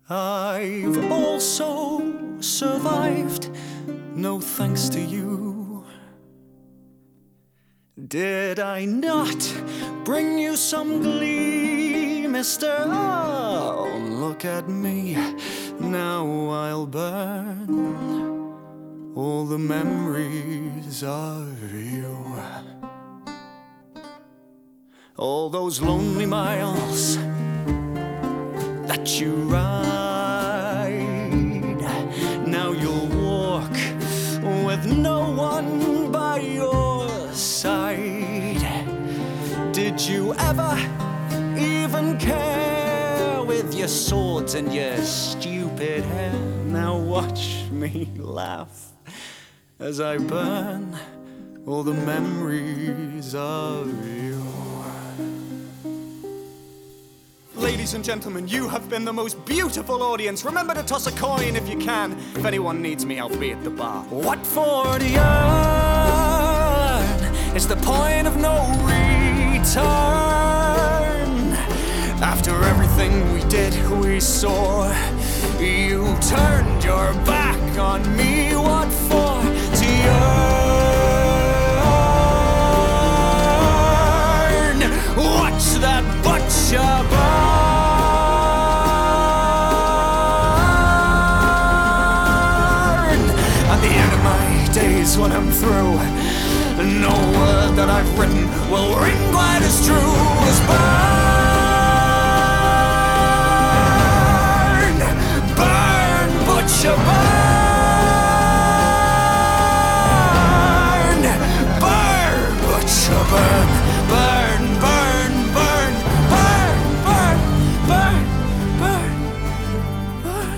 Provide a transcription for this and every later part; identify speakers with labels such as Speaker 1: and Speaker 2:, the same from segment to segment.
Speaker 1: I've also survived, no thanks to you. Did I not bring you some glee, mister? Oh, look at me, now I'll burn all the memories of you. All those lonely miles that you ride, now you'll walk with no one by your side. Did you ever even care with your swords and your stupid hair? Now watch me laugh as I burn all the memories of you. Ladies and gentlemen, you have been the most beautiful audience. Remember to toss a coin if you can. If anyone needs me, I'll be at the bar. What for to yearn? It's the point of no return. After everything we did, we saw, you turned your back on me. What for to yearn? Watch that butcher burn. Days when I'm through, no word that I've written will ring quite as true as burn, burn, butcher, burn, burn, butcher, burn, burn, burn, burn, burn, burn, burn, burn, burn.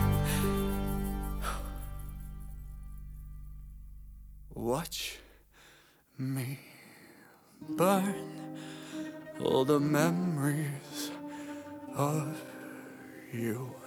Speaker 1: Watch me burn all the memories of you.